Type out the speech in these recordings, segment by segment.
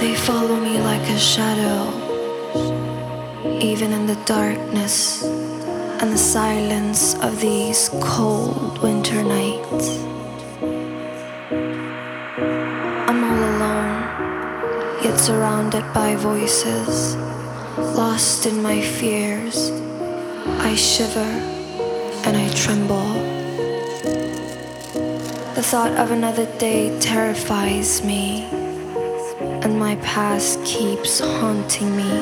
They follow me like a shadow, even in the darkness and the silence of these cold winter nights. I'm all alone, yet surrounded by voices, lost in my fears. I shiver and I tremble. The thought of another day terrifies me, and my past keeps haunting me.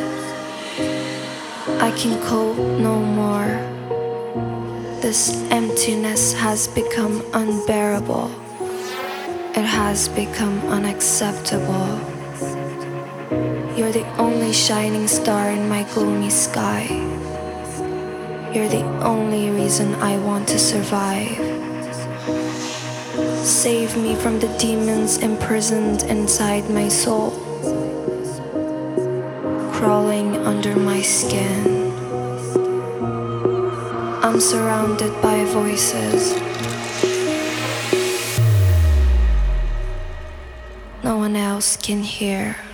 I can cope no more. This emptiness has become unbearable. It has become unacceptable. You're the only shining star in my gloomy sky. You're the only reason I want to survive. Save me from the demons imprisoned inside my soul, crawling under my skin. I'm surrounded by voices. No one else can hear.